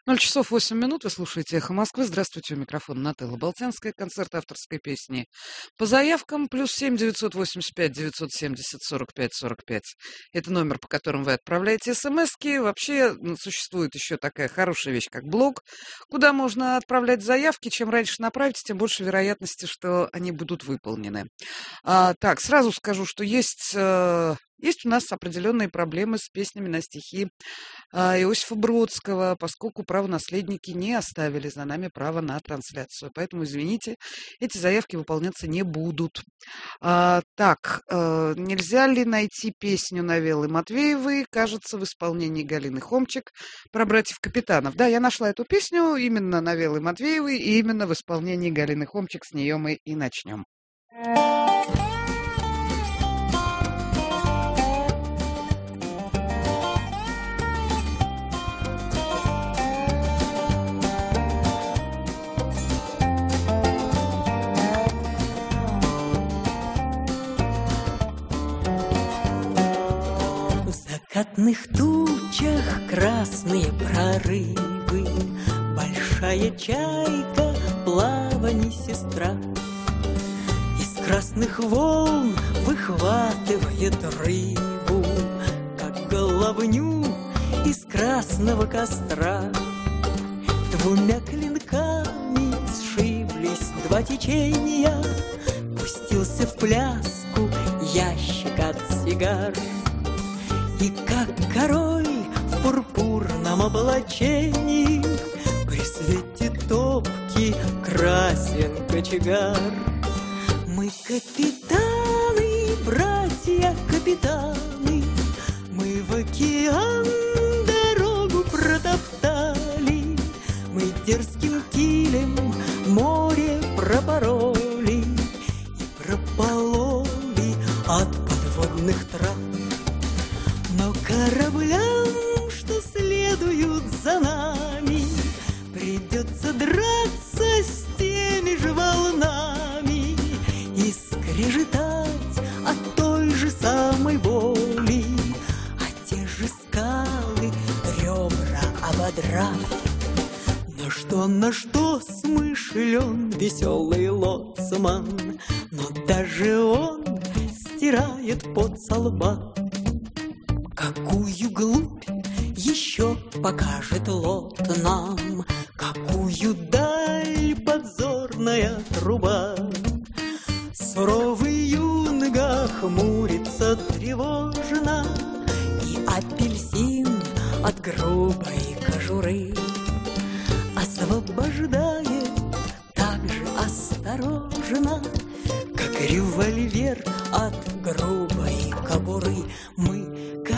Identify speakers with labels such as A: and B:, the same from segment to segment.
A: 0 часов 8 минут. Вы слушаете «Эхо Москвы». Здравствуйте, у микрофона Нателла Болтянская. Концерт авторской песни по заявкам. +7 985 970 45 45. Это номер, по которому вы отправляете смски. Вообще существует еще такая хорошая вещь, как блог, куда можно отправлять заявки. Чем раньше направите, тем больше вероятности, что они будут выполнены. Так, сразу скажу, что есть у нас определенные проблемы с песнями на стихи Иосифа Бродского, поскольку правонаследники не оставили за нами право на трансляцию. Поэтому, извините, эти заявки выполняться не будут. Нельзя ли найти песню Навеллы Матвеевой, кажется, в исполнении Галины Хомчик, про братьев Капитанов? Да, я нашла эту песню именно Навеллы Матвеевой и именно в исполнении Галины Хомчик. С нее мы и начнем.
B: В закатных тучах красные прорывы, большая чайка, плаванье сестра. Из красных волн выхватывает рыбу, как головню из красного костра. Двумя клинками сшиблись два течения, пустился в пляску ящик от сигар. И как король в пурпурном облачении при свете топки красен кочегар. Мы капитаны, братья капитаны, мы в океан дорогу протоптали, мы дерзким килем море пропороли и пропололи от подводных трав. Но кораблям, что следуют за нами, придется драться с теми же волнами и скрежетать от той же самой боли, а те же скалы ребра ободрав. На что смышлен веселый лоцман, но даже он стирает пот со лба. Какую глубь еще покажет лот нам, какую даль подзорная труба. Суровый юнга хмурится тревожно, и апельсин от грубой кожуры освобождает так же осторожно, как револьвер от грубой кобуры. Мы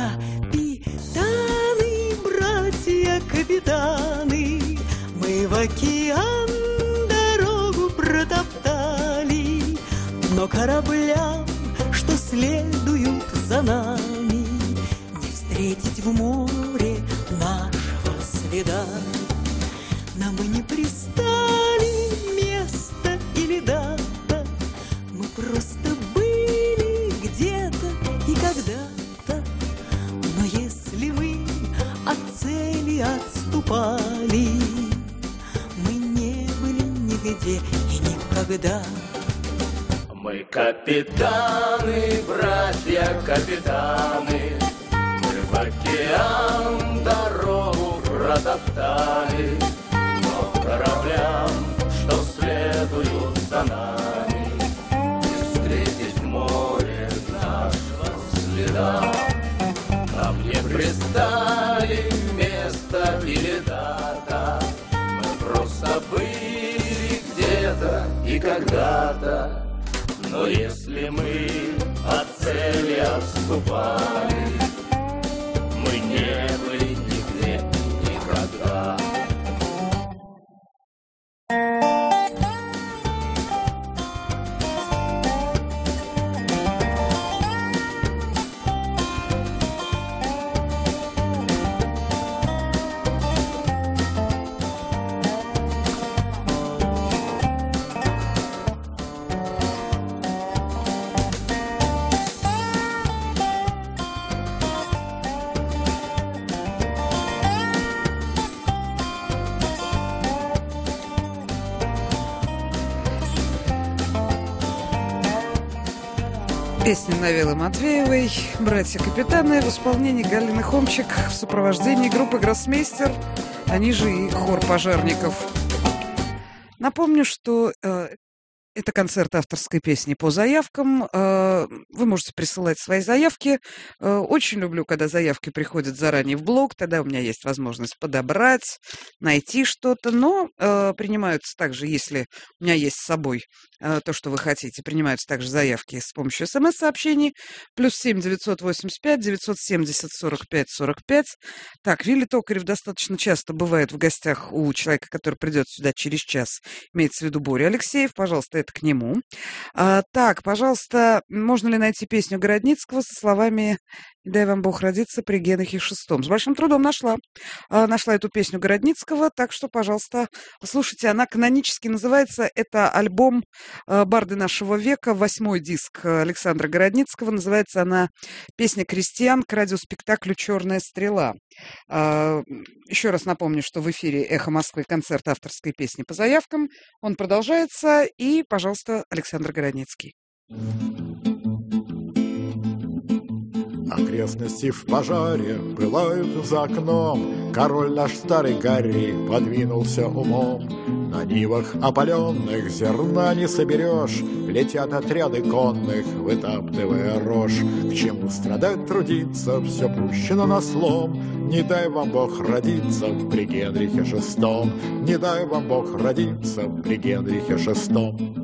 B: капитаны, братья капитаны, мы в океан дорогу протоптали, но кораблям, что следуют за нами, не встретить в море нашего следа. Нам не пристали место или дата, мы просто были где-то и когда-то. Но если мы от цели отступали, мы не были нигде и никогда.
C: Мы капитаны, братья капитаны, мы в океан дорогу протоптали, но кораблям, что следуют за нами, не встретить в море нашего следа. Нам не пристали место или дата, мы просто были где-то и когда-то. Но если мы от цели отступали, мы не были нигде и никогда.
A: Песня Навелы Матвеевой «Братья-капитаны» в исполнении Галины Хомчик в сопровождении группы «Гроссмейстер», они же и хор пожарников. Напомню, что это концерт авторской песни по заявкам. Вы можете присылать свои заявки. Очень люблю, когда заявки приходят заранее в блог. Тогда у меня есть возможность подобрать, найти что-то. Но принимаются также, если у меня есть с собой то, что вы хотите, принимаются также заявки с помощью СМС-сообщений. +7 985 970 45 45. Так, Вилли Токарев достаточно часто бывает в гостях у человека, который придет сюда через час. Имеется в виду Боря Алексеев. Пожалуйста, это к нему. Так, пожалуйста, можно ли найти песню Городницкого со словами «Дай вам Бог родиться при Генрихе VI»? С большим трудом нашла. Нашла эту песню Городницкого, так что, пожалуйста, слушайте. Она канонически называется, это альбом «Барды нашего века», 8-й диск Александра Городницкого. Называется она «Песня крестьян» к радиоспектаклю «Черная стрела». Еще раз напомню, что в эфире «Эхо Москвы» концерт авторской песни по заявкам. Он продолжается. И, пожалуйста, Александр Городницкий.
D: Окрестности в пожаре пылают за окном. Король наш старый Гарри подвинулся умом. На нивах опаленных зерна не соберешь. Летят отряды конных, вытаптывая рожь. К чему страдать, трудиться, все пущено на слом. Не дай вам Бог родиться при Генрихе VI. Не дай вам Бог родиться при Генрихе VI.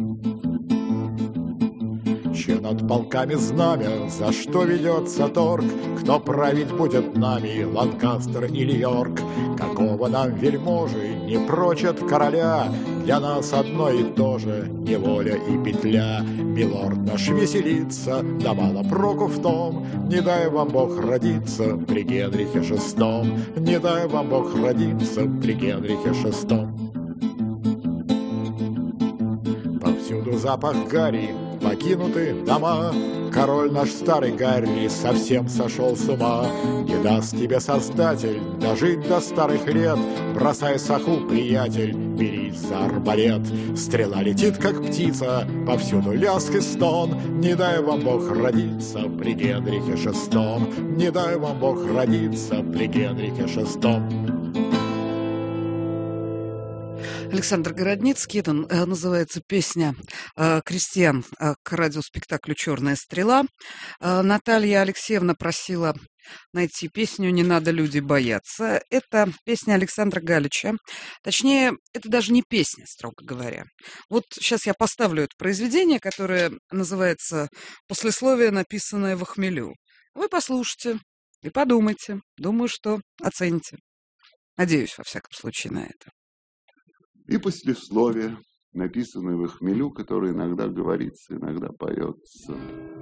D: Че над полками знамя, за что ведется торг? Кто править будет нами, Ланкастер или Йорк? Какого нам вельможи не прочат короля? Для нас одно и то же неволя и петля. Милорд наш веселится, да мало проку в том. Не дай вам Бог родиться при Генрихе VI. Не дай вам Бог родиться при Генрихе VI. Повсюду запах гари, покинуты дома. Король наш старый Гарри совсем сошел с ума. Не даст тебе Создатель дожить до старых лет. Бросай саху, приятель, берись за арбалет. Стрела летит, как птица, повсюду лязг и стон. Не дай вам Бог родиться при Генрихе VI. Не дай вам Бог родиться при Генрихе VI.
A: Александр Городницкий, это называется песня крестьян к радиоспектаклю «Черная стрела». Наталья Алексеевна просила найти песню «Не надо, люди бояться». Это песня Александра Галича. Точнее, это даже не песня, строго говоря. Вот сейчас я поставлю это произведение, которое называется «Послесловие, написанное в хмелю». Вы послушайте и подумайте. Думаю, что оцените. Надеюсь, во всяком случае, на это.
E: И послесловие, написанное в хмелю, которое иногда говорится, иногда поется.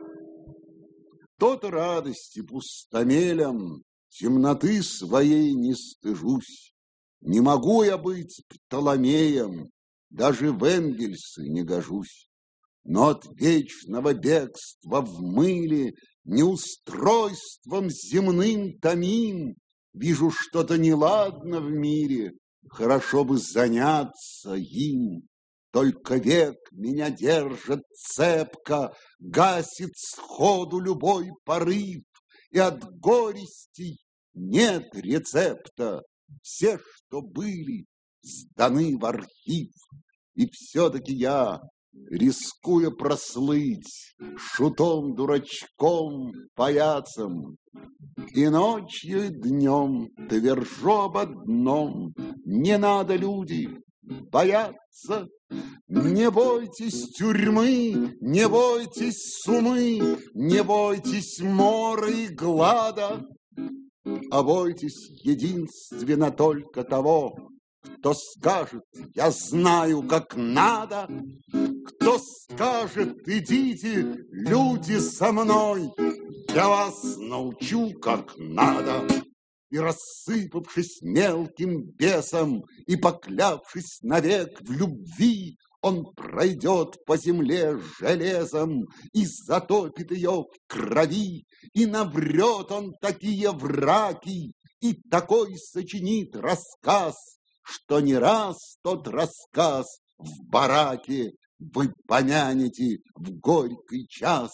E: Тот радости пустомелям, темноты своей не стыжусь. Не могу я быть Птоломеем, даже в Энгельсы не гожусь. Но от вечного бегства в мыле неустройством земным томим. Вижу что-то неладно в мире, хорошо бы заняться им. Только век меня держит цепко, гасит сходу любой порыв, и от горестей нет рецепта. Все, что были, сданы в архив. И все-таки я, рискуя прослыть шутом-дурачком, паяцем, и ночью, и днем твержу об одном: не надо, люди, бояться. Не бойтесь тюрьмы, не бойтесь сумы, не бойтесь мора и глада, а бойтесь единственно только того, кто скажет: я знаю, как надо. Кто скажет: идите, люди, со мной, я вас научу, как надо. И, рассыпавшись мелким бесом и поклявшись навек в любви, он пройдет по земле железом и затопит ее в крови, и наврет он такие враки, и такой сочинит рассказ, что не раз тот рассказ в бараке вы помянете в горький час.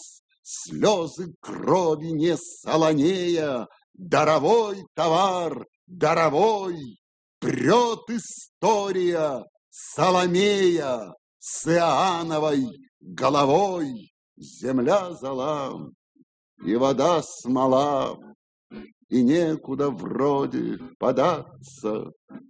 E: слезы крови не солонея, даровой товар, даровой, прет история Соломея с Иоанновой головой. Земля зола, и вода смола, и некуда вроде податься.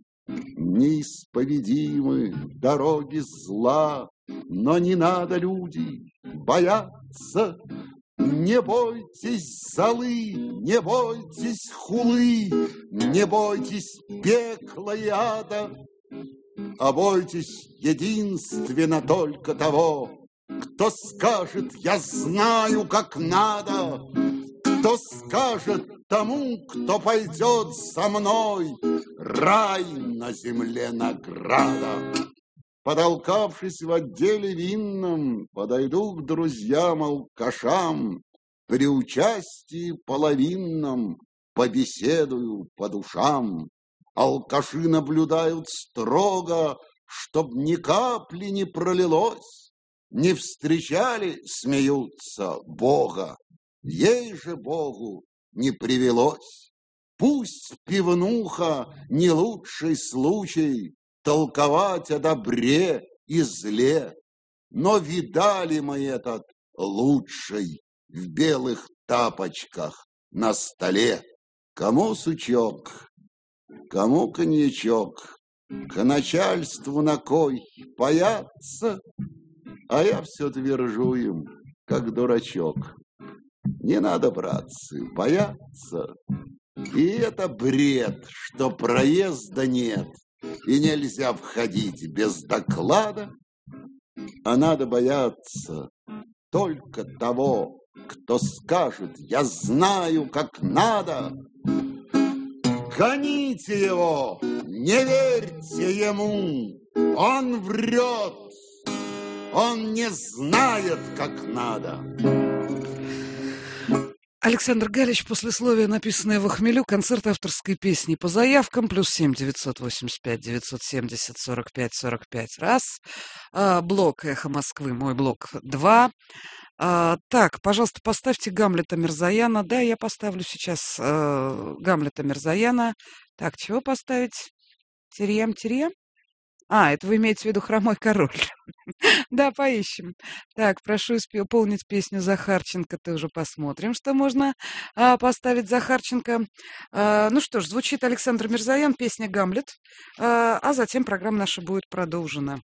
E: Неисповедимы дороги зла, но не надо, люди, бояться. Не бойтесь золы, не бойтесь хулы, не бойтесь пекла и ада, а бойтесь единственно только того, кто скажет: я знаю, как надо, кто скажет тому, кто пойдет со мной, рай на земле награда. Потолкавшись в отделе винном, подойду к друзьям-алкашам, при участии половинном побеседую по душам. Алкаши наблюдают строго, чтоб ни капли не пролилось. Не встречали, смеются, Бога, ей же Богу не привелось. Пусть пивнуха не лучший случай толковать о добре и зле, но видали мы этот лучший в белых тапочках на столе. Кому сучок, кому коньячок, к начальству на кой паяться, а я все твержу им, как дурачок. Не надо, братцы, бояться. И это бред, что проезда нет, и нельзя входить без доклада, а надо бояться только того, кто скажет: я знаю, как надо. Гоните его, не верьте ему, он врет, он не знает, как надо.
A: Александр Галич, послесловие, написанное в хмелю, концерт авторской песни по заявкам, +7 985 970 45 45 раз, блок «Эхо Москвы», мой блок 2. Так, пожалуйста, поставьте Гамлета Мирзояна. Да, я поставлю сейчас Гамлета Мирзояна. Так, чего поставить? Тирьям? Это вы имеете в виду «Хромой король». Да, поищем. Так, прошу исполнить песню Захарченко. Тоже посмотрим, что можно поставить Захарченко. Ну что ж, звучит Александр Мирзоян, песня «Гамлет», а затем программа наша будет продолжена.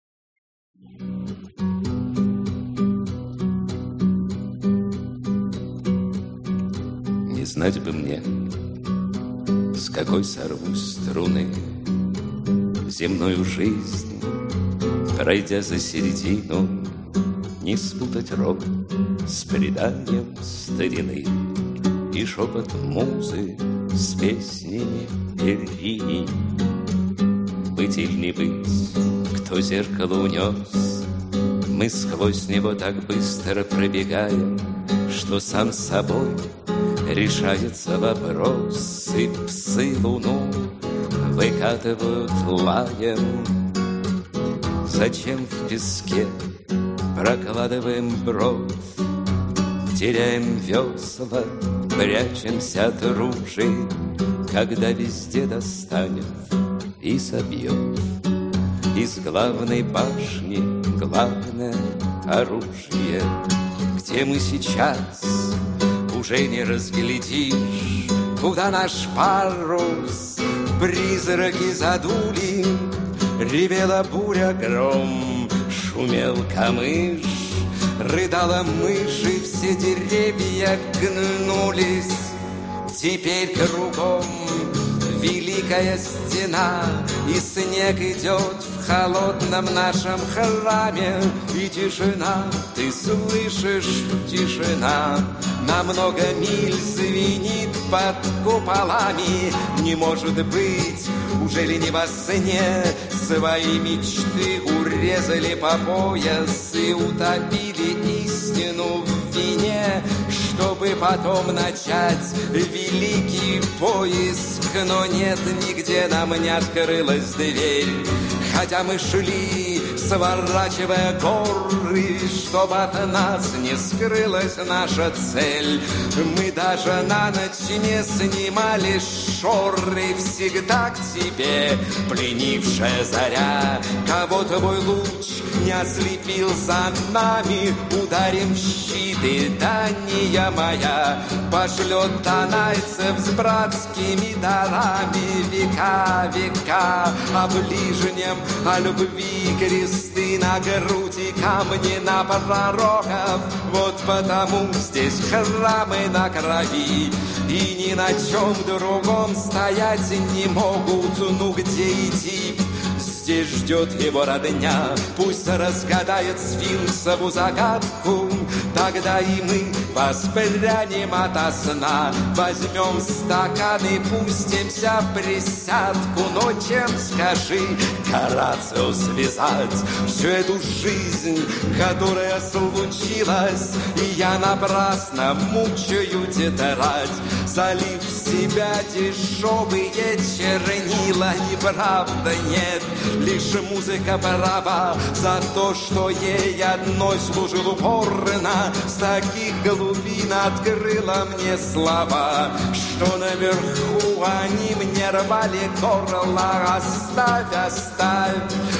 C: Не знать бы мне, с какой сорву струны земную жизнь, пройдя за середину, не спутать рок с преданием старины и шепот музы с песнями Перини. Быть или не быть, кто зеркало унес, мы сквозь него так быстро пробегаем, что сам собой решается вопрос, и псы луну выкатывают лаем. Зачем в песке прокладываем брод, теряем весла, прячемся от ружей, когда везде достанет и собьет из главной башни главное оружие. Где мы сейчас, уже не разглядишь, куда наш парус призраки задули. Ревела буря, гром, шумел камыш, рыдала мышь, и все деревья гнулись. Теперь кругом великая стена, и снег идет в холодном нашем храме. И тишина, ты слышишь, тишина, на много миль звенит под куполами. Не может быть, уже ли не во сне свои мечты урезали по пояс и утопили истину в вине, чтобы потом начать великий поиск. Но нет, нигде нам не открылась дверь, хотя мы шли сворачивая горы, чтобы от нас не скрылась наша цель. Мы даже на ночь не снимали шоры, всегда к тебе пленившая заря. Кого твой луч не ослепил за нами, ударим в щит, и Дания моя пошлет донайцев с братскими дарами. Века, века о ближнем, о любви кресты на груди, камни на пророков. Вот потому здесь храмы на крови, и ни на чем другом стоять не могут. Ну где идти? Здесь ждет его родня, пусть разгадает сфинксову загадку. Тогда и мы воспрянем ото сна, возьмем стакан и пустимся в присядку. Но чем, скажи, Горацио, связать всю эту жизнь, которая случилась, и я напрасно мучаю тетрадь, залив в себя дешевые чернила. И правда нет, лишь музыка права за то, что ей одной служил упорно. С таких глубин открыла мне слова, что наверху они мне рвали горло. Оставь, оставь,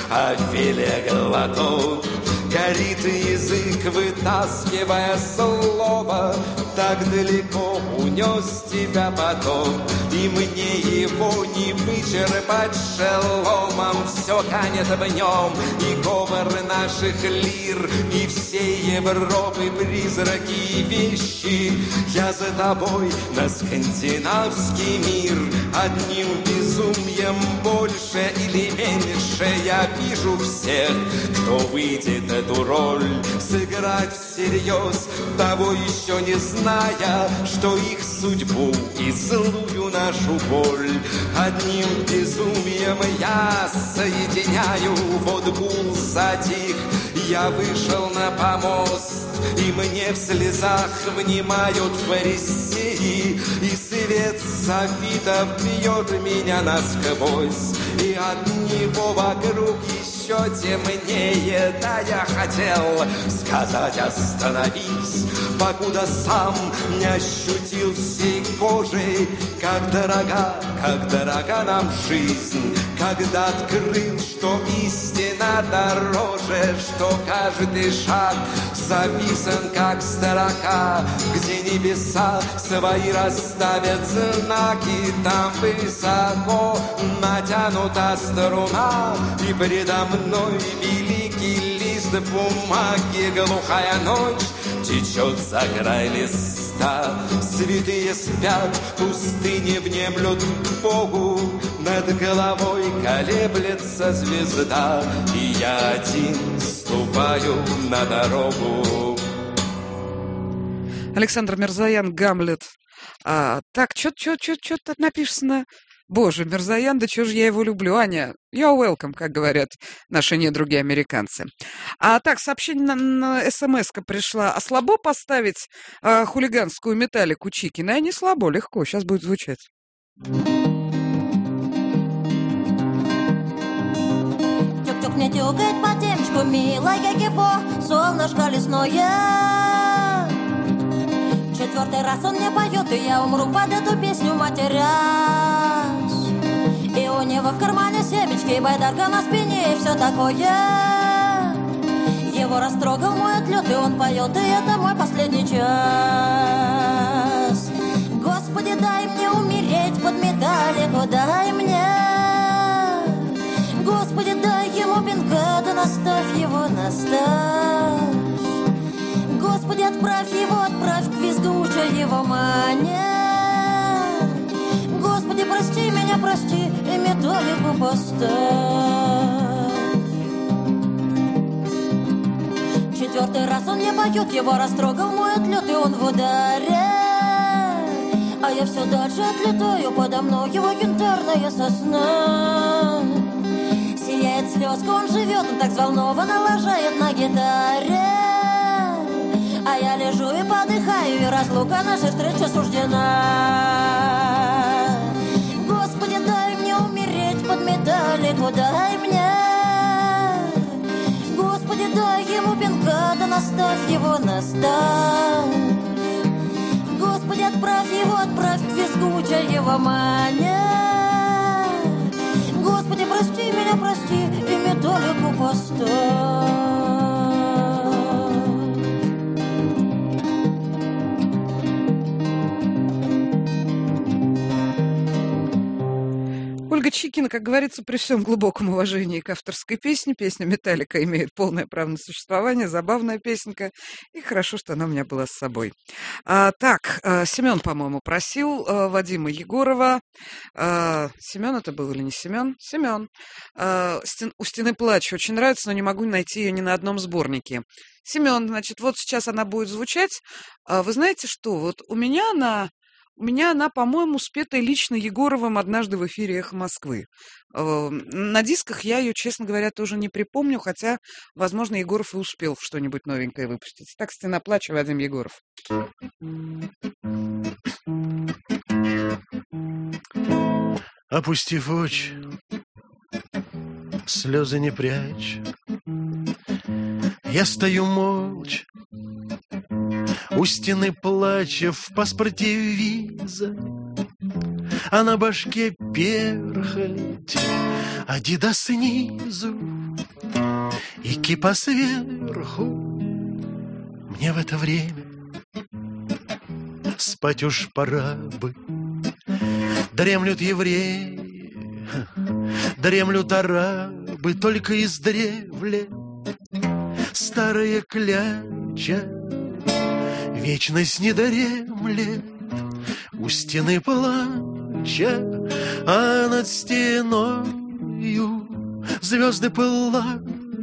C: Офелия, глоток. Горит язык, вытаскивая слово, так далеко унес тебя поток, и мне его не вычерпать шеломом. Все канет в нем, и говор наших лир, и всей Европы призраки и вещи. Я за тобой на скандинавский мир, одним безумием больше или меньше. Я вижу всех, кто выйдет эту роль, сыграть всерьез, того еще не зная, что их судьбу и злую нашу боль одним безумием я соединяю. Вот гул затих, я вышел на помост, и мне в слезах внимают фарисеи, и свет софитов бьет меня насквозь, и от него вокруг еще темнее. Да, я хотел сказать остановись, покуда сам не ощутил всей кожей, как дорога нам жизнь, когда открыл, что истина дороже, что каждый шаг записан как строка, где небеса свои расставят знаки. Там высоко натянута струна, и предо мной великий лист бумаги. Глухая ночь течет за край листа, святые спят, пустыни внемлют Богу, над головой колеблется звезда, и я один ступаю на дорогу.
A: Александр Мирзоян, «Гамлет». Так, что-то написано. Боже, Мирзоян, да чего же я его люблю. Аня, you're welcome, как говорят наши недруги американцы. Так, сообщение на СМС-ка пришла. А слабо поставить хулиганскую металлику Чикина? Не слабо, легко, сейчас будет звучать.
F: Тюк-тюк мне тюкает по темечку, милая его, солнышко лесное. Четвертый раз он мне поет, и я умру под эту песню, матерясь. И у него в кармане семечки, байдарка на спине и все такое. Его растрогал мой отлет, и он поет, и это мой последний час. Господи, дай мне умереть под металлику, дай мне. Господи, дай ему пинка, да наставь его, наставь. Господи, отправь к визгучей его мане. Господи, прости меня, прости, и металлику поставь. Четвертый раз он мне поет, его растрогал мой отлет, и он в ударе. А я все дальше отлетаю, подо мной его янтарная сосна. Сияет слезка, он живет, он так взволнованно лажает на гитаре. А я лежу и подыхаю, и разлука наша встреча суждена. Господи, дай мне умереть под металлику, дай мне. оставь его, наставь. Господи, отправь к визгучего маня. Господи, прости меня, прости, и металлику поставь.
A: Ольга Чикина, как говорится, при всем глубоком уважении к авторской песне. Песня «Металлика» имеет полное право на существование, забавная песенка, и хорошо, что она у меня была с собой. Так, Семен, по-моему, просил Вадима Егорова. Семен это был или не Семен? Семен. «У стены плач» очень нравится, но не могу найти ее ни на одном сборнике. Семен, значит, вот сейчас она будет звучать. Вы знаете что, вот у меня она, по-моему, спета лично Егоровым однажды в эфире «Эхо Москвы». На дисках я ее, честно говоря, тоже не припомню, хотя, возможно, Егоров и успел что-нибудь новенькое выпустить. Так, «Стена плача», Вадим Егоров.
G: Опустив очи, слезы не прячь, я стою молча у стены плача, в паспорте виза, а на башке перхоть, Адидас снизу и кипа сверху. Мне в это время спать уж пора бы. Дремлют евреи, дремлют арабы, только издревле старая кляча вечность не дремлет у стены плача, а над стеною звезды пылают,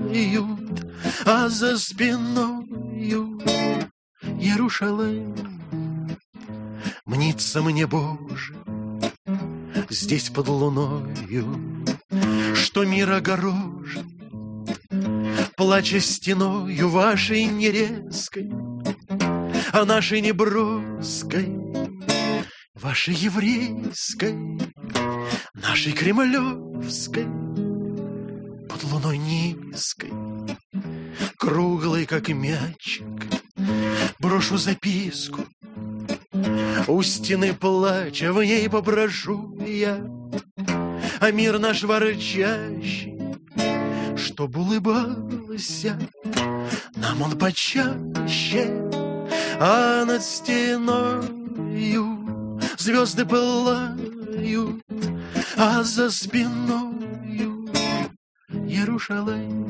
G: а за спиною Иерушалаим. Мнится мне, Боже, здесь под луною, что мир огорожен, плача стеною вашей нерезкой, а нашей неброской, вашей еврейской, нашей кремлевской, под луной низкой, круглой, как мячик, брошу записку. У стены плача, в ней попрошу я, а мир наш ворчащий, чтоб улыбался нам он почаще, а над стеною звезды пылают, а за спиною Иерушалаим.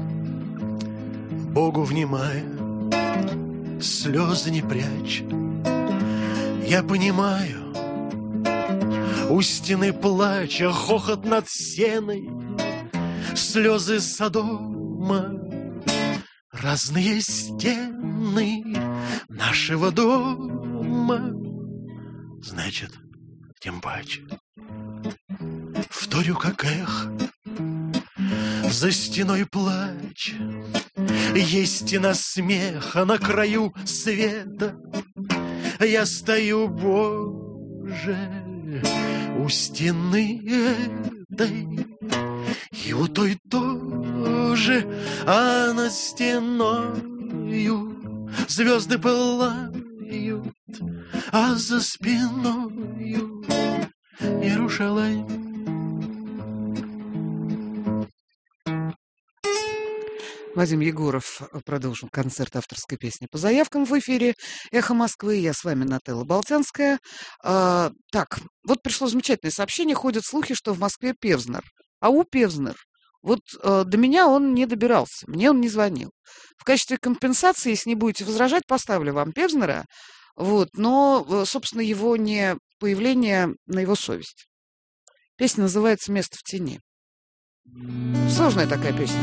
G: Богу внимая, слезы не прячь, я понимаю, у стены плача, хохот над сеной, слезы Содома, разные стены нашего дома. Значит, тем паче вторю, как эхо, за стеной плач. Есть стена смеха на краю света. Я стою, Боже, у стены этой, и у той тоже, а над стеною звезды пылают, а за спиною Иерушалаим.
A: Вадим Егоров продолжил концерт авторской песни по заявкам в эфире «Эхо Москвы». Я с вами Нателла Болтянская. Так, вот пришло замечательное сообщение. Ходят слухи, что в Москве Певзнер. Ау, Певзнер. Вот до меня он не добирался, мне он не звонил. В качестве компенсации, если не будете возражать, поставлю вам Певзнера. Вот, но, собственно, его не появление на его совесть. Песня называется «Место в тени». Сложная такая песня.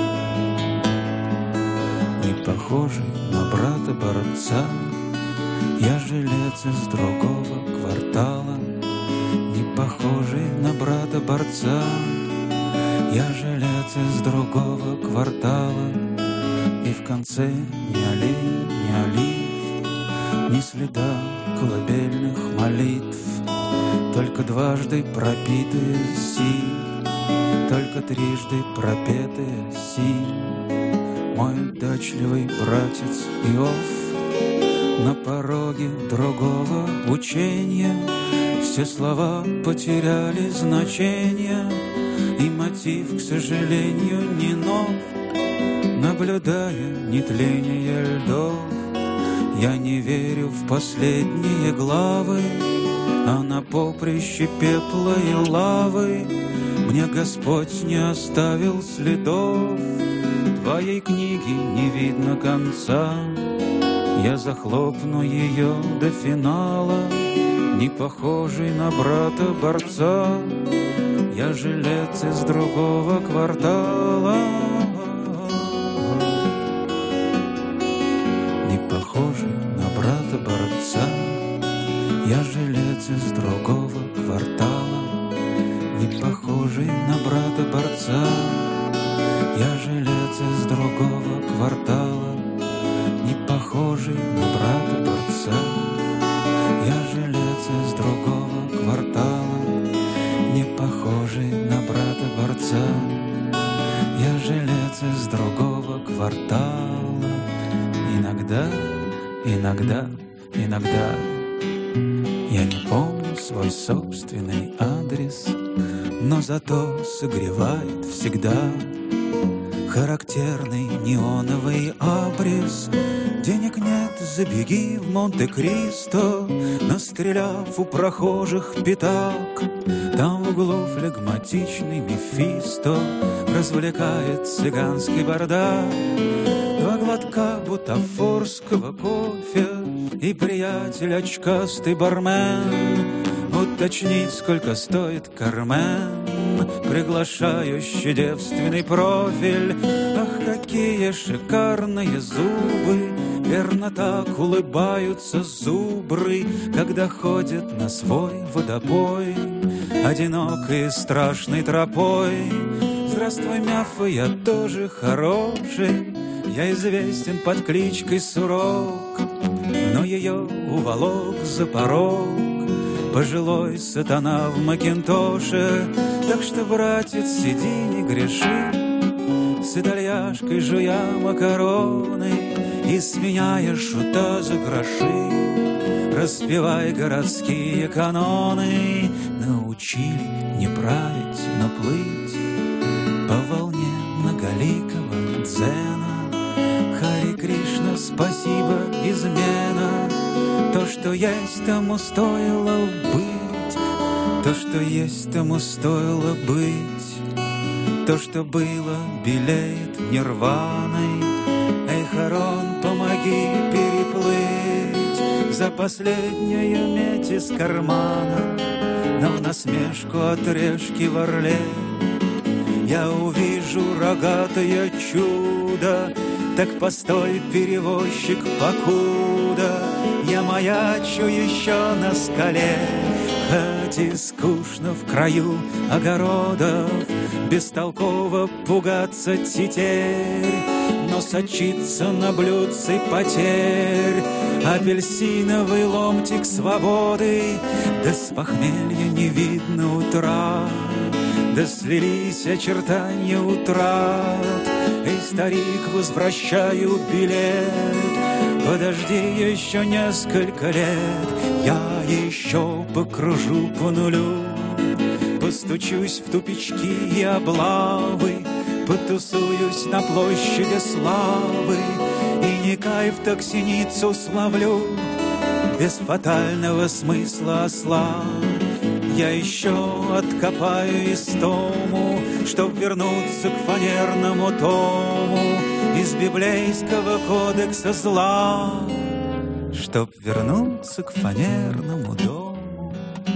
H: Похожий на брата-борца, Я жилец из другого квартала, не похожий на брата-борца. Я жилец из другого квартала, и в конце ни олень, ни олив, ни следа колыбельных молитв, только дважды пропитые синь, только трижды пропетые синь. Мой дачливый братец Иов на пороге другого учения. Все слова потеряли значение, и мотив, к сожалению, не нов. Наблюдая нетление льдов, я не верю в последние главы, а на поприще пепла и лавы мне Господь не оставил следов. Твоей книги не видно конца, я захлопну ее до финала, не похожий на брата-борца. Я жилец из другого квартала, не похожий на брата-борца. Я жилец из другого квартала, не похожий на брата-борца. Я жилец из другого квартала, не похожий на брата-борца. Я жилец из другого квартала, не похожий на брата-борца. Я жилец из другого квартала. Иногда я не помню свой собственный адрес, но зато согревает всегда характерный неоновый абрис. Денег нет, забеги в Монте-Кристо, настреляв у прохожих пятак. Там в углу флегматичный Мефисто развлекает цыганский бардак. 2 глотка бутафорского кофе и приятель очкастый бармен. Уточнить, сколько стоит кармен, приглашающий девственный профиль. Ах, какие шикарные зубы! Верно, так улыбаются зубры, когда ходят на свой водопой, одинокой и страшной тропой. Здравствуй, Мяфа, я тоже хороший, я известен под кличкой Сурок, но ее уволок за порог пожилой сатана в макинтоше. Так что, братец, сиди, не греши, с итальяшкой жуя макароны и сменяя шута за гроши. Распевай городские каноны, научили не править, но плыть по волне многоликого дзена. Хари Кришна, спасибо, измена. То, что есть, тому стоило быть. То, что есть, тому стоило быть. То, что было, белеет нирваной. Эй, Харон, помоги переплыть за последнюю медь из кармана. Но в насмешку отрежки в Орле я увижу рогатое чудо. Так постой, перевозчик, покуда я маячу еще на скале. Хоть и скучно в краю огородов бестолково пугаться тетерь, но сочится на блюдце потерь апельсиновый ломтик свободы. Да с похмелья не видно утра, да слились очертания утрат. Эй, старик, возвращаю билет, подожди еще несколько лет. Я еще покружу по нулю, постучусь в тупички и облавы, потусуюсь на площади славы и не кайф, так синицу славлю без фатального смысла осла. Я еще откопаю истому, чтоб вернуться к фанерному тому из библейского кодекса зла, чтоб вернуться к фанерному дому,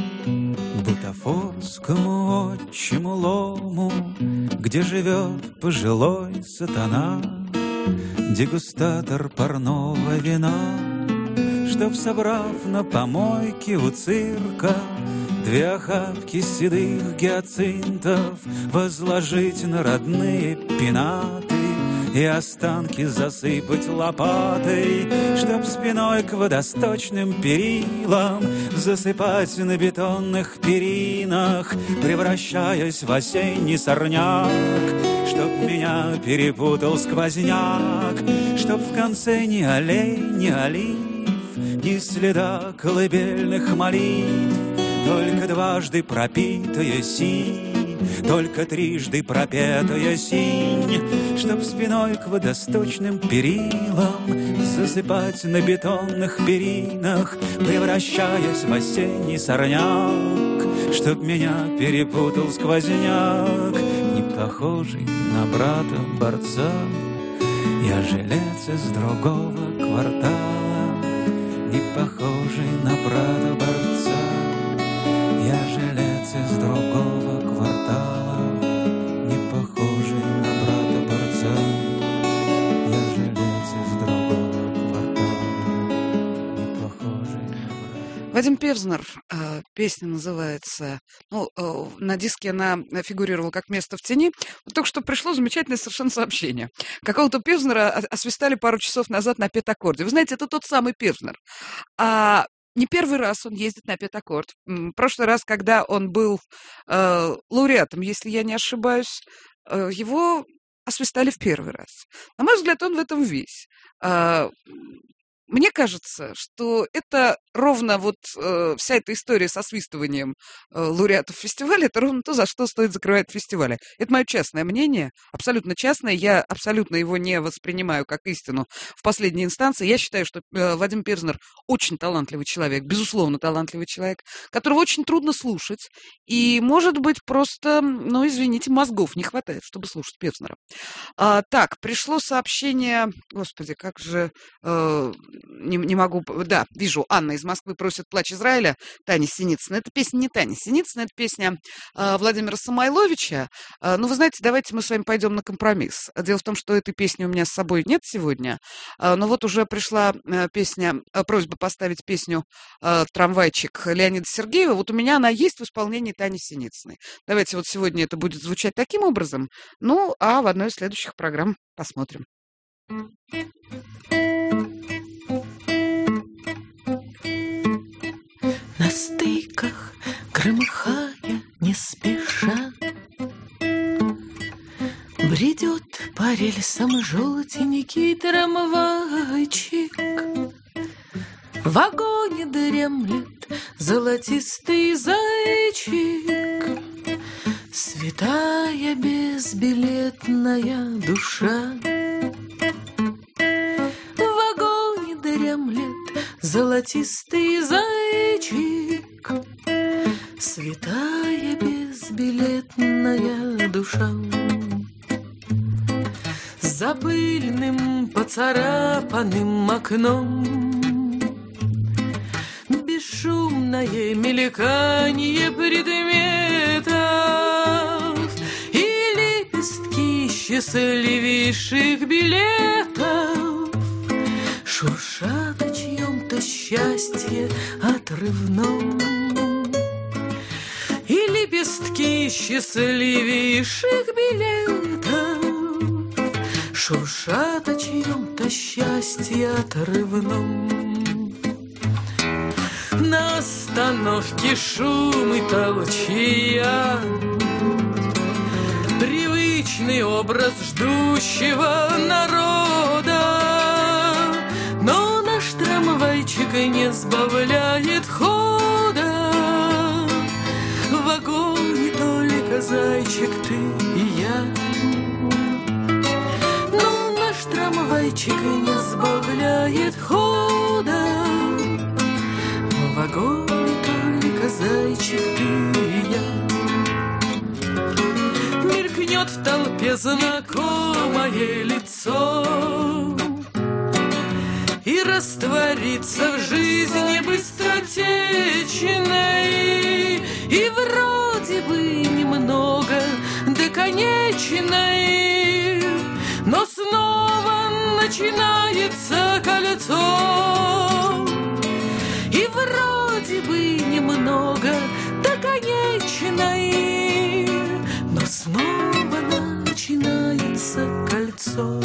H: бутафорскому отчему лому, где живет пожилой сатана, дегустатор парного вина, чтоб, собрав на помойке у цирка 2 охапки седых гиацинтов, возложить на родные пенаты и останки засыпать лопатой, чтоб спиной к водосточным перилам засыпать на бетонных перинах, превращаясь в осенний сорняк, чтоб меня перепутал сквозняк, чтоб в конце ни аллей, ни олив, ни следа колыбельных молитв, только дважды пропитая синь, только трижды пропетая синь, чтоб спиной к водосточным перилам засыпать на бетонных перинах, превращаясь в осенний сорняк, чтоб меня перепутал сквозняк, не похожий на брата-борца. Я жилец из другого квартала, не похожий на брата-борца. Я жилец из другого квартала, не похожий на брата-борца. Я жилец из другого квартала, не похожий на брата.
A: Вадим Певзнер, песня называется, на диске она фигурировала как «Место в тени». Вот только что пришло замечательное совершенно сообщение. Какого-то Певзнера освистали пару часов назад на пентаккорде. Вы знаете, это тот самый Певзнер. Не первый раз он ездит на пентаккорд. В прошлый раз, когда он был лауреатом, если я не ошибаюсь, его освистали в первый раз. На мой взгляд, он в этом весь. Мне кажется, что это ровно вся эта история с освистыванием лауреатов фестиваля, это ровно то, за что стоит закрывать фестивали. Это мое частное мнение, абсолютно частное. Я абсолютно его не воспринимаю как истину в последней инстанции. Я считаю, что Вадим Певзнер очень талантливый человек, безусловно талантливый человек, которого очень трудно слушать. И, может быть, просто, извините, мозгов не хватает, чтобы слушать Певзнера. Так, пришло сообщение, господи, как же... Не могу... Да, вижу, Анна из Москвы просит «Плач Израиля» Тани Синицыной. Это песня не Тани Синицыной, это песня Владимира Самойловича. Но вы знаете, давайте мы с вами пойдем на компромисс. Дело в том, что этой песни у меня с собой нет сегодня, но вот уже пришла просьба поставить песню «Трамвайчик» Леонида Сергеева. Вот у меня она есть в исполнении Тани Синицыной. Давайте вот сегодня это будет звучать таким образом, а в одной из следующих программ посмотрим.
B: На стыках, громыхая не спеша, бредет по рельсам желтенький трамвайчик. В вагоне дремлет золотистый зайчик, святая безбилетная душа. В вагоне дремлет золотистый зайчик, святая безбилетная душа. За пыльным поцарапанным окном бесшумное мельканье предметов и лепестки счастливейших билетов шуршат о чьем-то счастье отрывном. И лепестки счастливейших билетов шуршат о чьем-то счастье отрывном. На остановке шум и толчья, привычный образ ждущего народа, но наш трамвайчик не сбавляет хода. В вагоне только зайчик, ты и я, но наш трамвайчик не сбавляет хода. В вагоне только зайчик, ты и я. Мелькнет в толпе знакомое лицо и растворится в жизни быстротечной, и вроде бы немного до конечной, но снова начинается кольцо. вроде бы немного до конечной, но снова начинается кольцо.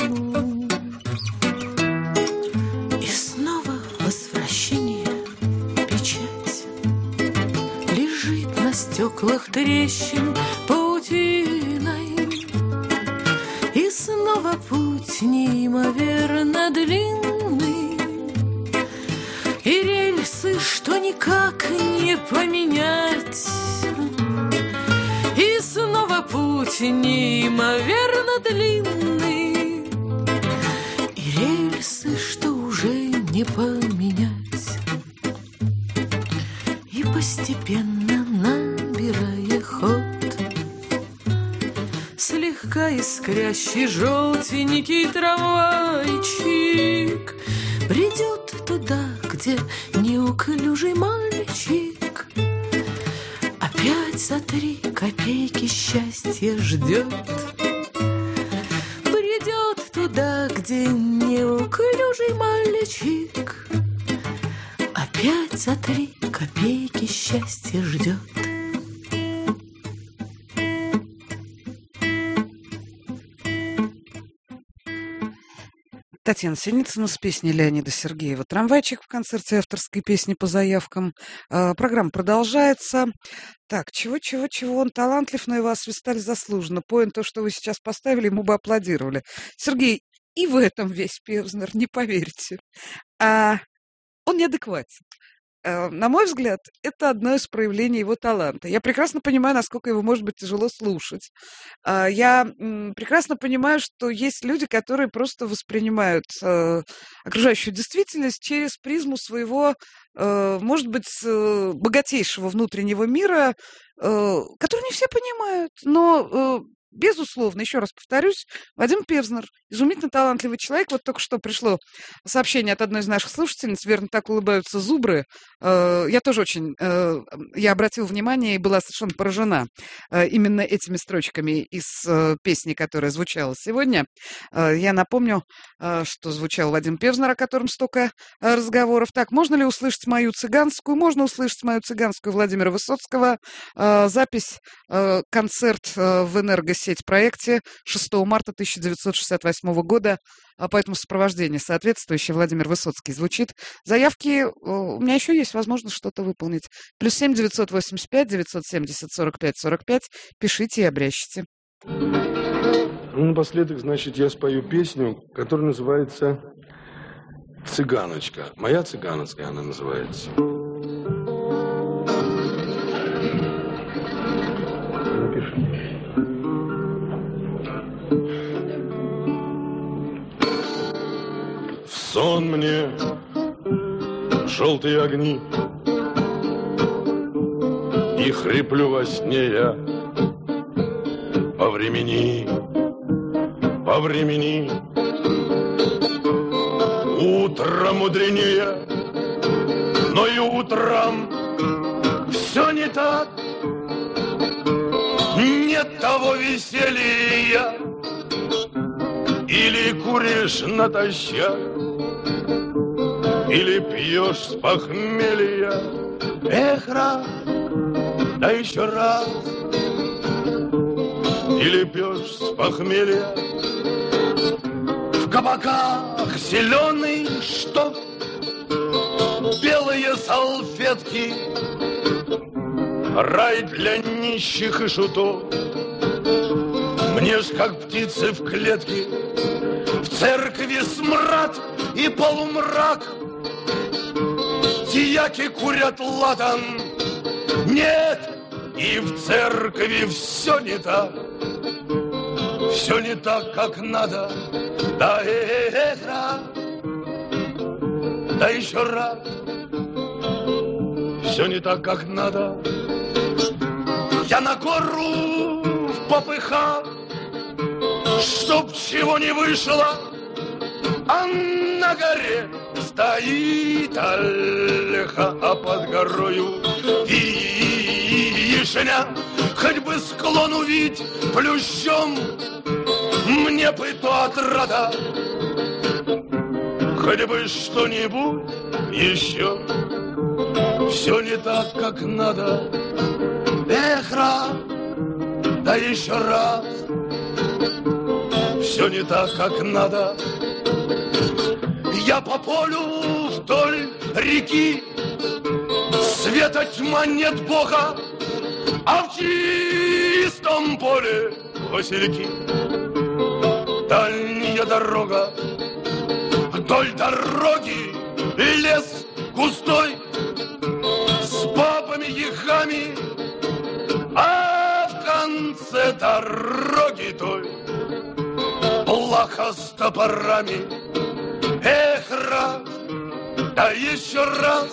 B: И снова возвращение, печать лежит на стеклах трещин паутиной. И снова путь неимоверно длинный, и рельсы, что никак не поменять. И снова путь неимоверно длинный, и рельсы, что уже не поменять. И постепенно набирая ход, слегка искрящий желтенький трамвайчик придет туда, где неуклюжий мальчик опять за 3 копейки счастья ждет. Придет туда, где неуклюжий мальчик опять за 3 копейки счастья ждет.
A: Татьяна Синицына с песней Леонида Сергеева «Трамвайчик» в концерте авторской песни по заявкам. Программа продолжается. Так, чего, он талантлив, но его освистали заслуженно. Поин то, что вы сейчас поставили, ему бы аплодировали. Сергей, и в этом весь Певзнер, не поверите. Он неадекватен. На мой взгляд, это одно из проявлений его таланта. Я прекрасно понимаю, насколько его может быть тяжело слушать. Я прекрасно понимаю, что есть люди, которые просто воспринимают окружающую действительность через призму своего, может быть, богатейшего внутреннего мира, который не все понимают, но... Безусловно, еще раз повторюсь, Вадим Певзнер, изумительно талантливый человек. Вот только что пришло сообщение от одной из наших слушательниц, верно, так улыбаются зубры. Я тоже очень, я обратила внимание и была совершенно поражена именно этими строчками из песни, которая звучала сегодня. Я напомню, что звучал Вадим Певзнер, о котором столько разговоров. Так, можно ли услышать мою цыганскую? Можно услышать мою цыганскую Владимира Высоцкого. Запись, концерт в «Энергосеть» проекте 6 марта 1968 года. Поэтому сопровождение соответствующее Владимир Высоцкий звучит. Заявки у меня еще есть возможность что-то выполнить. +7 985 970 45 45. Пишите и обрящите.
I: Напоследок, значит, я спою песню, которая называется «Цыганочка». Моя цыганочка она называется. Напиши. Сон мне, желтые огни, и хриплю во сне я. По времени, утром мудренее, но и утром все не так. Нет того веселья, или куришь натощак, или пьешь с похмелья. Эх, раз, да еще раз. Или пьешь с похмелья. В кабаках зеленый штоф, белые салфетки, рай для нищих и шутов. Мне ж как птицы в клетке. В церкви смрад и полумрак, дьяки курят ладан. Нет, и в церкви все не так. Все не так, как надо. Да раз, да еще раз. Все не так, как надо. Я на гору в попыхах, чтоб чего не вышло, а на горе стоит ольха, а под горою вишня. Хоть бы склон увидеть плющом, мне бы то отрада. Хоть бы что-нибудь еще. все не так, как надо. Эх, раз, да еще раз, все не так, как надо. Я по полю вдоль реки, света тьма, нет Бога, а в чистом поле васильки. Дальняя дорога, вдоль дороги лес густой с бабами-ягами, а в конце дороги той плаха с топорами. Эх, раз, да еще раз,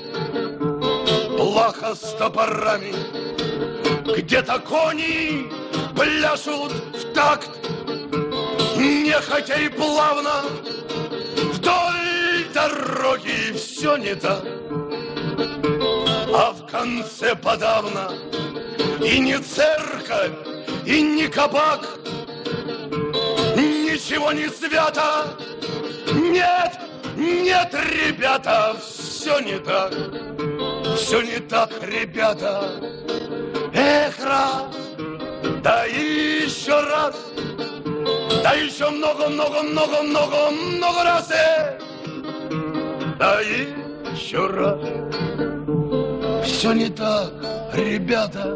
I: плаха с топорами. Где-то кони пляшут в такт, нехотя и плавно, вдоль дороги все не так, а в конце подавно и не церковь, и не кабак, ничего не свято. Нет, нет, ребята, все не так, ребята. Эх, раз, да еще раз, да еще много раз, да еще раз. Все не так, ребята.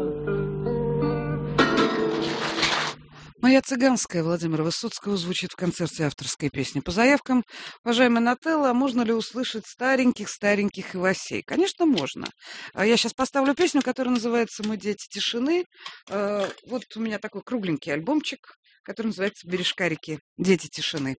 A: «Моя цыганская» Владимира Высоцкого звучит в концерте авторской песни. По заявкам, уважаемая Нателла, можно ли услышать стареньких Ивасей? Конечно, можно. Я сейчас поставлю песню, которая называется «Мы дети тишины». Вот у меня такой кругленький альбомчик, который называется «Бережка реки. Дети тишины».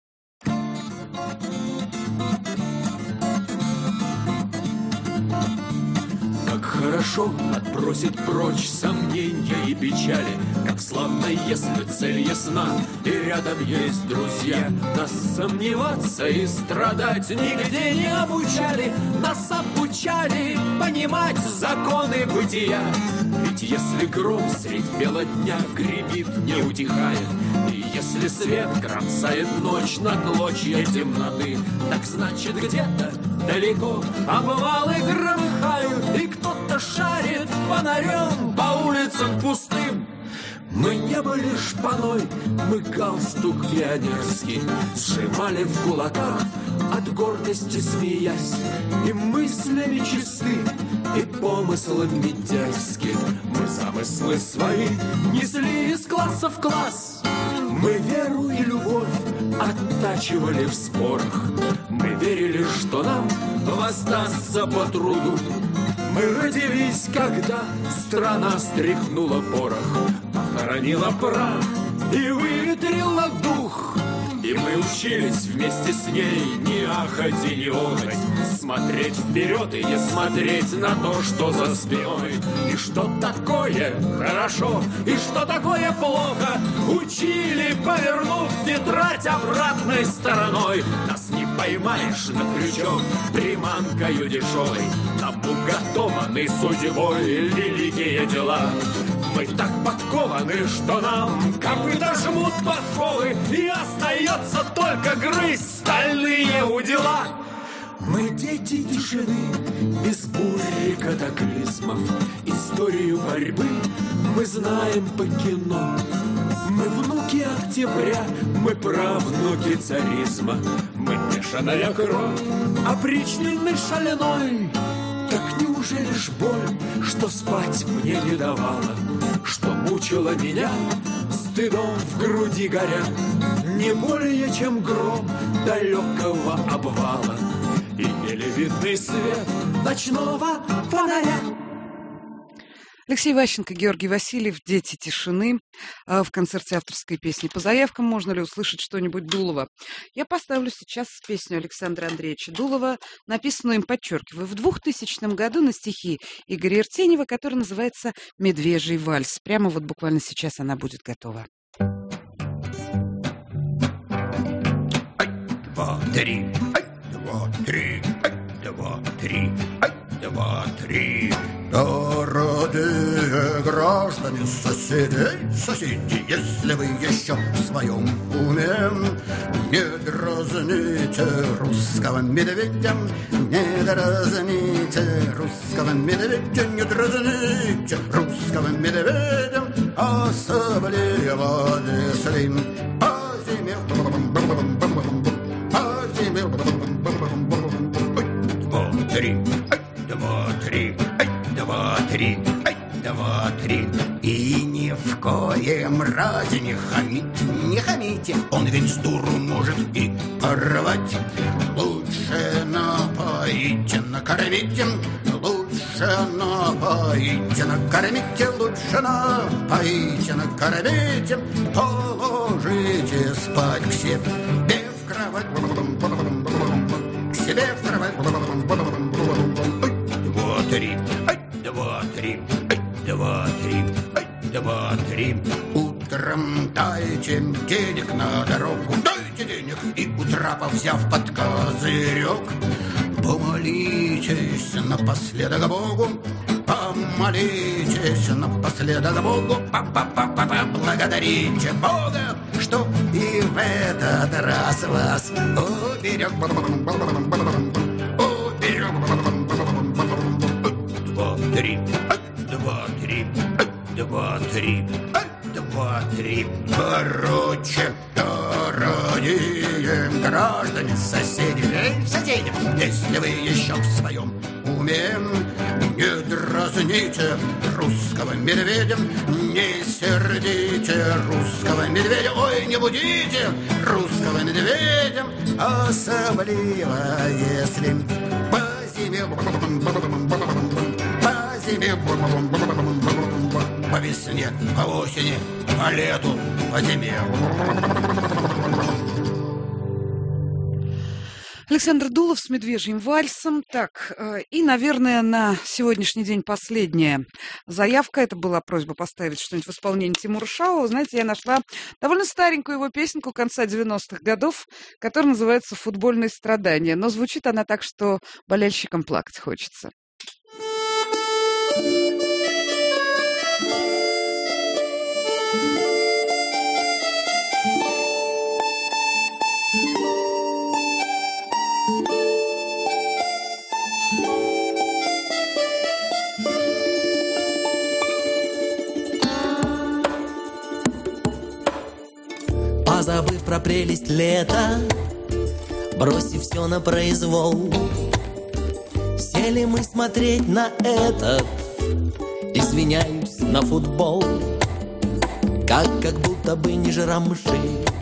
B: Как хорошо отбросить прочь сомнения и печали, как славно, если цель ясна, и рядом есть друзья. Нас сомневаться и страдать нигде не обучали, нас обучали понимать законы бытия. Ведь если гром средь бела дня гремит, не утихает, и если свет кромсает ночь на клочья темноты, так значит где-то далеко обвалы громыхают, и кто-то шарит фонарем по улицам пустым. Мы не были шпаной, мы галстук пионерский сжимали в кулаках, от гордости смеясь, и мыслями чисты, и помыслами дерзки. Мы замыслы свои несли из класса в класс. Мы веру и любовь оттачивали в спорах. Мы верили, что нам воздастся по труду. Мы родились, когда страна стряхнула порох, похоронила прах и выветрила дух. И мы учились вместе с ней не ахать и не охать, смотреть вперед и не смотреть на то, что за спиной. И что такое хорошо, и что такое плохо, учили, повернув тетрадь обратной стороной. Нас не поймаешь на крючок приманкою дешевой, нам уготованы судьбой великие дела. Мы так подкованы, что нам копыта жмут подковы, и остается только грызть стальные удила. Мы дети тишины, без бури и катаклизмов. Историю борьбы мы знаем по кино. Мы внуки октября, мы правнуки царизма. Мы мешаная кровь, опричнины шаленой. Так неужели ж боль, что спать мне не давала, что мучила меня стыдом в груди горя, не более чем гром далекого обвала и еле видный свет ночного фонаря?
A: Алексей Ващенко, Георгий Васильев, «Дети тишины» в концерте авторской песни. По заявкам можно ли услышать что-нибудь Дулова? Я поставлю сейчас песню Александра Андреевича Дулова, написанную им, подчеркиваю, в 2000 году на стихи Игоря Иртенева, которая называется «Медвежий вальс». Прямо вот буквально сейчас она будет готова.
J: 1, 2, 3, 1, 2, 3, 1, 2, 3,
G: два, три. Дорогие граждане, соседи, если вы еще в своем уме, не дразните русского медведя, не дразните русского медведя, не дразните русского медведя, особливо если по зиме. Два, три, два, три, два, три, два, три. И ни в коем разе не хамите, он ведь с дуру может и порвать. Лучше напоите, накормите, лучше напоите, накормите, лучше напоите, накормите, положите спать к себе в кровать, к себе в кровать. Два, три, два, три, два, три, два, три. Утром дайте денег на дорогу, дайте денег, и у трапа, взяв под козырек, помолитесь напоследок Богу, помолитесь напоследок Богу, благодарите Бога, что и в этот раз вас уберег. Два, три, два, три, два, три, два, три. Короче, дорогие граждане, соседи, если вы еще в своем уме, не дразните русского медведя, не сердите русского медведя, ой, не будите русского медведя, особливо если по зиме, по весне, по осени, по лету, по зиме.
A: Александр Дулов с «Медвежьим вальсом». Так, и, наверное, на сегодняшний день последняя заявка. Это была просьба поставить что-нибудь в исполнении Тимура Шаова. Знаете, я нашла довольно старенькую его песенку конца 90-х годов, которая называется «Футбольные страдания». Но звучит она так, что болельщикам плакать хочется.
J: Позабыв про прелесть лета, бросив все на произвол, сели мы смотреть на этот, извиняюсь, на футбол. Как будто бы не жрамши,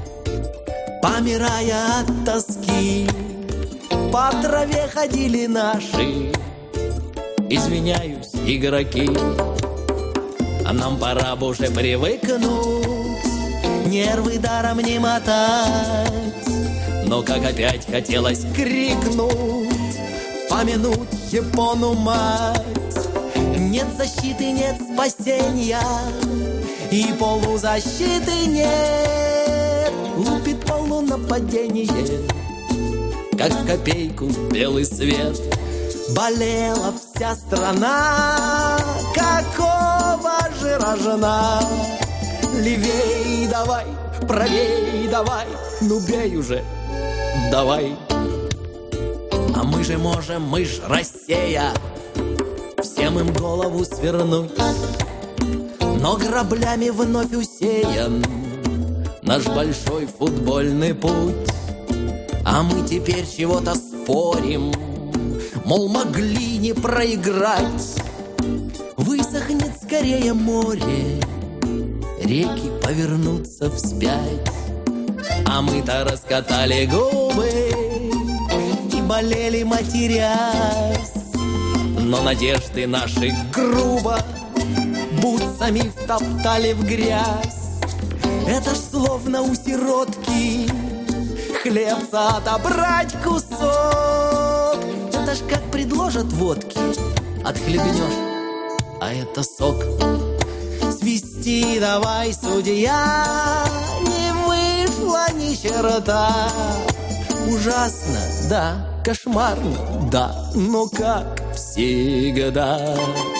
J: помирая от тоски, по траве ходили наши, извиняюсь, игроки. А нам пора бы уже привыкнуть, нервы даром не мотать. Но как опять хотелось крикнуть, помянуть Япону мать. Нет защиты, нет спасения, и полузащиты нет. Лупит полунападение, как в копейку белый свет. Болела вся страна, какого же рожна. Левей давай, правей давай, ну бей уже, давай. А мы же можем, мы ж Россия, всем им голову свернуть. Но граблями вновь усеян наш большой футбольный путь. А мы теперь чего-то спорим, мол, могли не проиграть. Высохнет скорее море, реки повернутся вспять. А мы-то раскатали губы и болели, матерясь. Но надежды наши грубо бутсами втоптали в грязь. Это ж словно у сиротки хлебца отобрать кусок. Это ж как предложат водки, отхлебнешь, а это сок. Свисти давай, судья, не вышло ни черта. Ужасно, да, кошмарно, да, но как? всегда.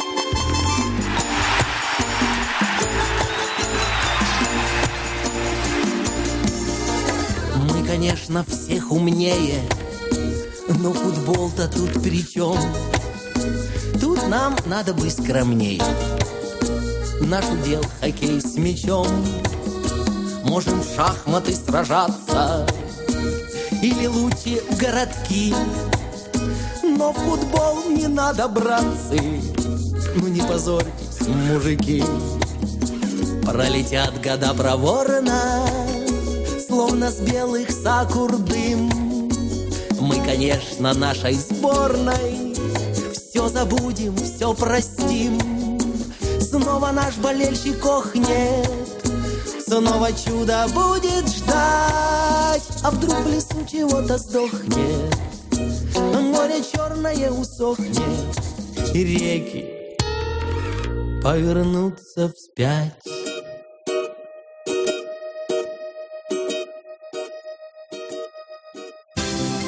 J: Мы, конечно, всех умнее, но футбол-то тут при чем? Тут нам надо быть скромней. Наш удел хоккей с мячом. Можем в шахматы сражаться или лучше в городки. Но в футбол не надо, братцы. Ну не позорьтесь, мужики. Пролетят года проворно, словно с белых сакур дым. Мы, конечно, нашей сборной все забудем, все простим. Снова наш болельщик охнет, снова чудо будет ждать. А вдруг в лесу чего-то сдохнет, море черное усохнет, и реки повернутся вспять.